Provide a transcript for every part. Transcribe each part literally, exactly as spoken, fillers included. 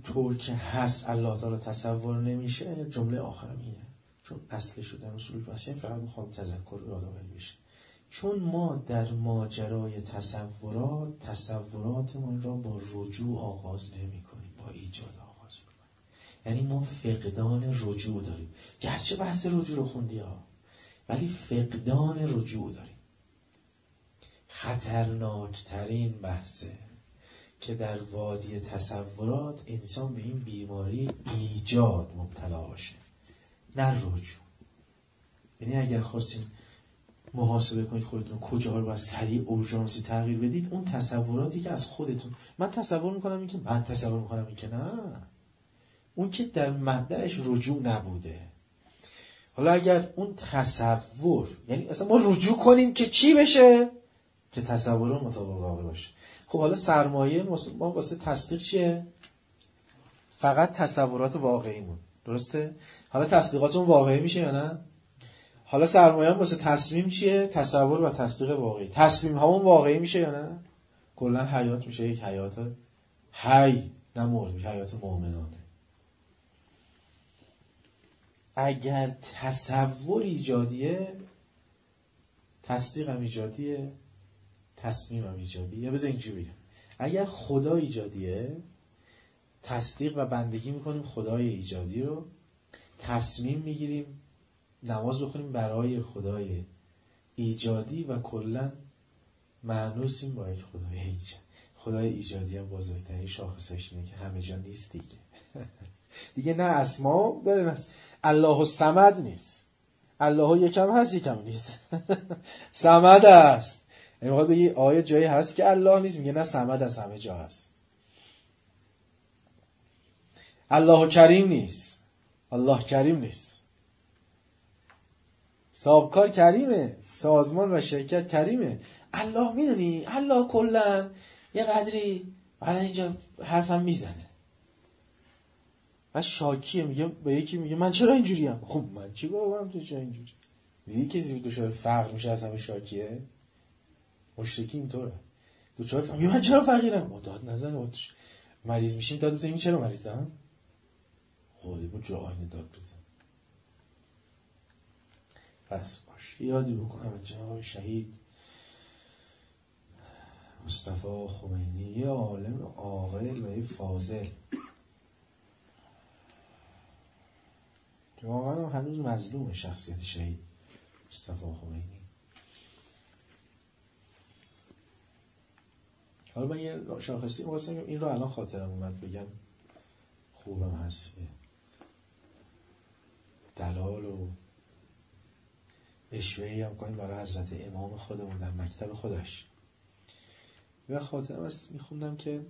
طور که هست الله تعالی تصور نمیشه، جمله آخرم اینه، چون اصل شدن اصول بحثی فقط میخوام تذکر و یادآوری بشه. چون ما در ماجرای تصورات تصوراتمون را با رجوع آغاز نمی کنیم، با ایجاد آغاز میکنیم. یعنی ما فقدان رجوع داریم، گرچه بحث رجوع رو خوندی ها، ولی فقدان رجوع داریم. خطرناکترین بحثه که در وادی تصورات انسان به این بیماری ایجاد مبتلا باشه، نه رجوع. یعنی اگر خواستین محاسبه کنید خودتون کجا رو باید سریع اورژانسی تغییر بدید، اون تصوراتی که از خودتون، من تصور میکنم این که من تصور میکنم این که نه، اون که در مبدأش رجوع نبوده. حالا اگر اون تصور، یعنی اصلا ما رجوع کنیم که چی بشه؟ که تصور مطابق واقع باشه. خب حالا سرمایه ما واسه تصدیق چیه؟ فقط تصورات واقعیمون، درسته؟ حالا تصدیقاتون واقعی میشه یا نه؟ حالا سرمایه هم واسه تصمیم چیه؟ تصور و تصدیق واقعی. تصمیم همون واقعی میشه یا نه؟ کلا حیات میشه یک حیات حی، نه مرد، میشه حیات مؤمنانه. اگر تصور ایجادیه، تصدیق هم ایجادیه، تصمیم هم ایجادیه. یا بذار اینجوری بگم، اگر خدا ایجادیه، تصدیق و بندگی میکنیم خدای ایجادی رو، تصمیم میگیریم نماز بخونیم برای خدای ایجادی و کلا مانوسیم با یک خدای ایجادی. خدای ایجادی هم بزرگترین شاخصش اینه که همه جا نیست دیگه. دیگه نه اسما داره، نه الله الصمد نیست، الله یکم هست یکم نیست. صمد است. یعنی میخواد بگی آیه جایی هست که الله نیست، میگه نه صمد است، همه جا هست. الله کریم نیست، الله کریم نیست. صاحبکار کریمه، سازمان و شرکت کریمه. الله میدونی الله کلا یه قدری حالا اینجا حرفم میزنه و شاکیه، میگه به یکی میگه من چرا اینجوریم؟ خب من چی گفتم تو چرا اینجوری؟ میگه کسی دچار فقر میشه از همه شاکیه. مشرکی اینطوره، دچار فقر میگه من چرا فقیرم؟ داد نزن. مریض میشیم داد میزنیم چرا مریضم؟ خودی با جاهایی داد بزن. پس باش یادی بکنم جناب شهید مصطفی خمینی یه عالم عاقل و یه فاضل که واقعا هنوز مظلوم شخصیت شهید مصطفی خمینی. حالا من یه شاخصی می‌خواستم این رو الان خاطرم اومد بگم، خوبم هست، دلال و اشوهی هم کنیم برای حضرت امام خودمون در مکتب خودش. و خاطرم هست میخوندم که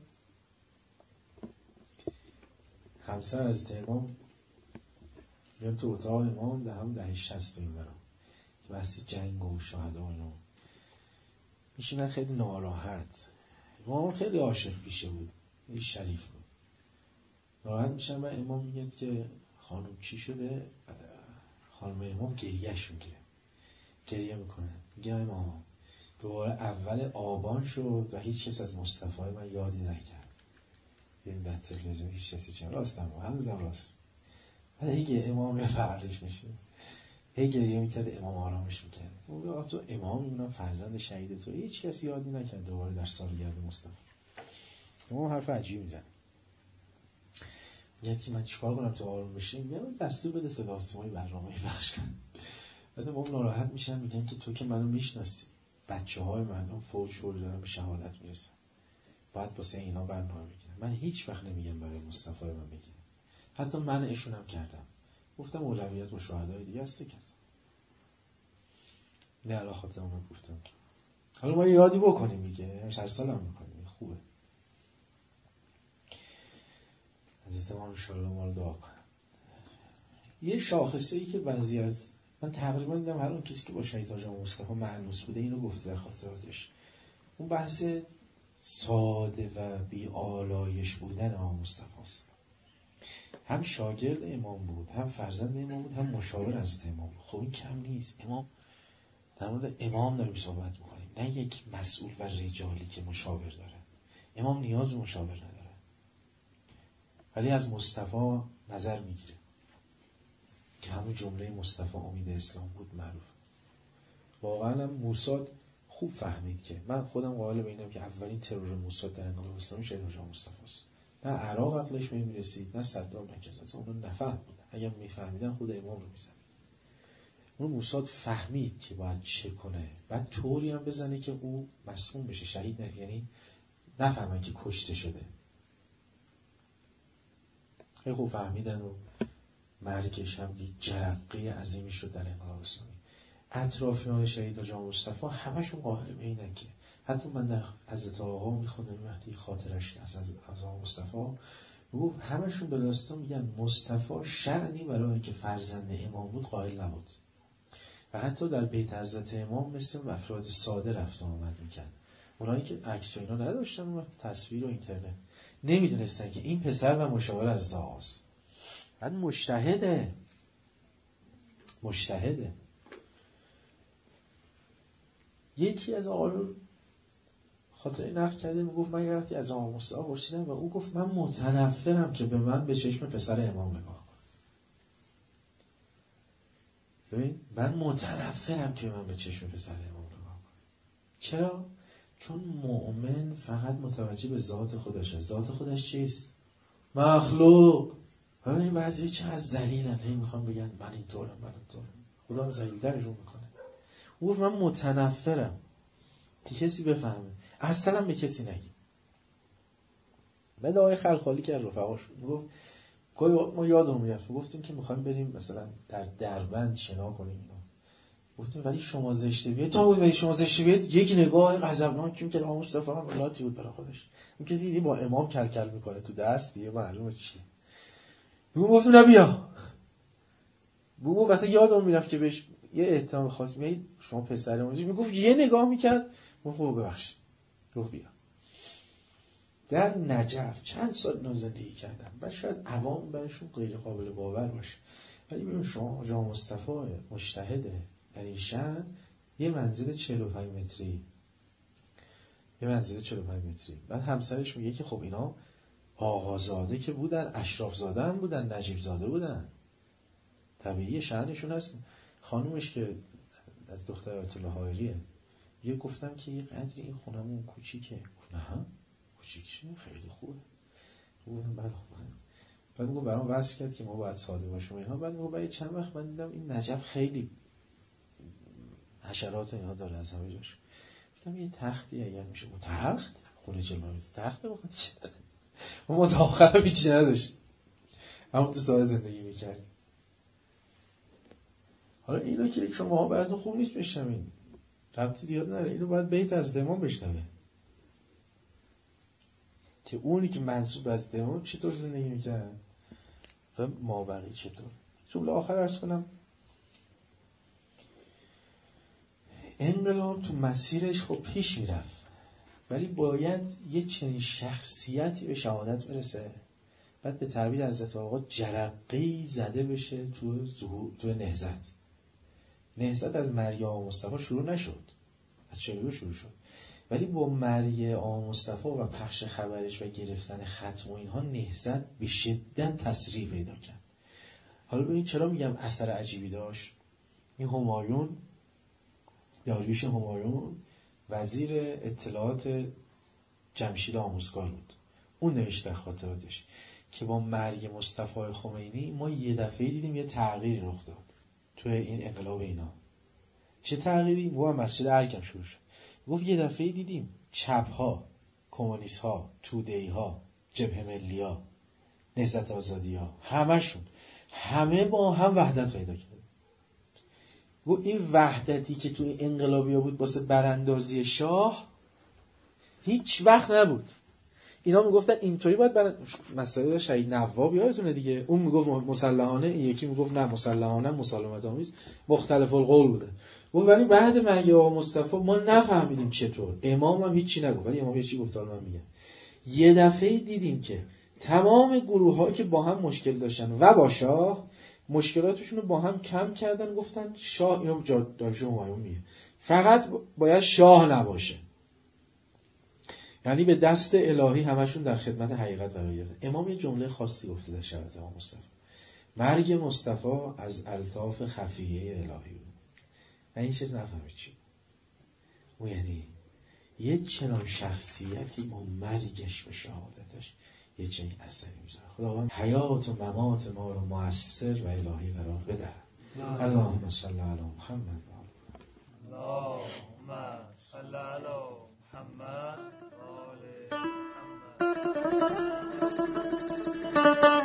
همسر حضرت امام میام تو اتاق امام در هم دهه شصت این برام که بحثی جنگ و شهدان و میشینن خیلی ناراحت. امام خیلی عاشق پیشه بود، خیلی شریف بود. ناراحت میشن و امام میگه که خانم چی شده؟ خانم امام گریهش میگیره، گریه میکنه، میگه امام دوباره اول آبان شد و هیچ کس از مصطفی من یادی نکرد. این در تلویزیون هیچ کسی چند راست هم هنوزم راست. بعد هیگه امام فعلش میشه، هی گریه میکرد، امام آرامش میکرد. اون تو امام میمونم فرزند شهید تو، هیچ کسی یادی نکرد دوباره در سالگرد مصطفی. امام حرف عجیب میزنه، میگه که من چیکار کنم تو آروم بشی؟ میگم دستور بده صدا آسمانی برنامه بخش کن. بعد امام ناراحت میشن، میگن که تو که منو میشناسی، بچه های من فوج فوج دارن به شهادت میرسن، باید واسه اینا برنامه بگیرم. من هیچ وقت نمیگم برای مصطفی من بگیرم، حتی من اشونم کردم، گفتم اولویت با شهدای دیگه است که نه علا خاطر اون گفتم. حالا ما یادی بکنیم دیگه، هر سال هم میکنیم، خوبه. حضرت ما انشاءالله ما رو دعا کنم. یه شاخصه ای که بعضی از من تقریبا دیدم هر اون کسی که با شهید حاج آقا مصطفی معنوس بوده اینو گفته در خاطراتش، اون بحث ساده و بی آلایش بودن آقا مصطفی است. هم شاگرد امام بود، هم فرزند امام بود، هم مشاور حضرت امام بود. خب این کم نیست. امام در مورد امام داریم صحبت میکنیم، نه یک مسئول و رجالی که مشاور داره. امام نیاز به مشاور نداره. ولی از مصطفی نظر میگیره که همون جمله مصطفی امید اسلام بود معروف. واقعا هم موساد خوب فهمید که من خودم قائل به اینم که اولین ترور موساد در انقلاب اسلامی شهید حاج مصطفی است. نه عراق عقلش میرسید، نه صدام، نه کسی. اصلا اونو نفهم بود. اگه میفهمیدن خود امام رو میزنن. اون موساد فهمید که باید چه کنه، بعد طوری هم بزنه که او مسموم بشه، شهید نه، یعنی نفهمن که کشته شده. خیلی خوب فهمیدن و مرگش هم یک جرقه عظیمی شد در انقلاب اسلامی. اطرافیان شهید حاج مصطفی همشون قائل به اینن که حتی من در حضرت آقا میخوندم وقتی خاطرش از از آقا مصطفی میگفت همشون به داستان میگن مصطفی شأنی برای که فرزند امام بود قائل نبود و حتی در بیت حضرت امام مثل افراد ساده رفت و آمد میکرد. اونایی که عکس و اینا نداشتن اون وقت تصویر و اینترنت نمیدونستن که این پسر و مشاور از آقاست. بعد مجتهده مجتهده یکی از آقایون خاطره نقل کرده میگفت من وقتی از آقا مصطفی پرسیدم و او گفت من متنفرم که به من به چشم پسر امام نگاه کن. ببین من متنفرم که من به چشم پسر امام نگاه کن. چرا؟ چون مؤمن فقط متوجه به ذات خودشه. ذات خودش چیست؟ مخلوق. ببین بعضی چه از ذلیلن، هی میخوان بگن من اینطورم من اینطورم. خدا هم ذلیل‌ترشون میکنه. او گفت من متنفرم که کسی بفهمه، اصلا به کسی نگی. بعد آقای خلخالی کرد رفقاش گفت ما یادمون میرفت گفتیم که میخوایم بریم مثلا در دربند شنا کنیم اینا. گفتیم ولی شما زشته بیاید. تو گفت ولی شما زشته بیاید یک نگاه غضبناک که آقا مصطفی ولاتی بود برای خودش. این کسی دیگه با امام کل کل میکنه تو درس دیگه معلومه چیه. گفتم نه بیا. بو واسه یادم میرفت که بهش یه احترام خاص می شما پسر اونجا میگفت یه نگاه میکرد گفت خب ببخشید گفت بیا. در نجف چند سال اینا زندگی کردم و شاید عوام برایشون غیر قابل باور باشه، ولی ببین شما حاج مصطفی مجتهده در این شأن یه منزل چهل و پنج متری یه منزل چهل و پنج متری. بعد همسرش میگه که خب اینا آقازاده که بودن، اشراف زاده هم بودن، نجیب زاده بودن، طبیعی شأنشون هست. خانومش که از دختر آیت الله حائریه یه گفتم که یه قدری این خونمون کوچیکه. نه کوچیکه خیلی خوبه. گفتم بعد خوبه. بعد میگم برام واسه کرد که ما باید ساده باشیم اینها. بعد میگم بعد چند وقت من دیدم این نجف خیلی حشرات اینها داره از همه جاش. گفتم یه تختی اگر میشه با تخت خونه جلوی تخت بخواد ما تا آخر هیچی نداشت، همون تو ساده زندگی میکردیم. حالا اینا که شما براتون خوب نیست بشنوین، ربطی زیاد نداره. اینو باید بیت از امام بشنوه که اونی که منسوب از امام چطور زندگی میکرد و مابقی چطور. جمله آخر عرض کنم، انقلاب تو مسیرش خب پیش میرفت ولی باید یه چنین شخصیتی به شهادت برسه، بعد به تعبیر حضرت آقا جرقه‌ای زده بشه تو ظهور تو نهضت. نهضت از مرگ آقا مصطفی شروع نشد، از چهل و دو شروع شد، ولی با مرگ آقا مصطفی و پخش خبرش و گرفتن ختم و اینها نهضت به شدت تسریع پیدا کرد. حالا ببین چرا میگم اثر عجیبی داشت. این همایون، داریوش همایون، وزیر اطلاعات جمشید آموزگار بود. اون نوشته خاطراتش که با مرگ مصطفی خمینی ما یه دفعه دیدیم یه تغییری رخ داد توی این انقلاب اینا. چه تغییری؟ ما مسجد ارکم شروع شد. گفت یه دفعه دیدیم چپ ها، کمونیست ها، توده‌ای ها، جبهه ملی ها، نهضت آزادی ها، همشون همه با هم وحدت پیدا کرد. گفت این وحدتی که توی انقلابی ها بود واسه براندازی شاه هیچ وقت نبود. اینا میگفتن اینطوری باید برن مسئله شهید نواب یادتونه دیگه، اون میگفت مسلحانه، این یکی میگفت نه مسلحانه مسالمت آمیز، مختلف القول بوده. گفت ولی بعد مرگ آقا مصطفی ما نفهمیدیم چطور. امام هم هیچی نگفت ولی امام یه چی گفت. من میگم یه دفعه دیدیم که تمام گروه‌ها که با هم مشکل داشتن و با شاه مشکلاتشون رو با هم کم کردن، گفتن شاه، اینو داریوش همایون میگه، فقط باید شاه نباشه. یعنی به دست الهی همشون در خدمت حقیقت قرار گرفت. امام یه جمله خاصی گفته در شبت امام مصطفی: مرگ مصطفی از الطاف خفیه الهی بود. و این چیز نفهمید چی او، یعنی یه چنان شخصیتی با مرگش و شهادتش یه چنین اثری میذاره. خداوند حیات و ممات ما رو مؤثر و الهی قرار بده. اللهم صل علی محمد. اللهم صل علی محمد و آل محمد.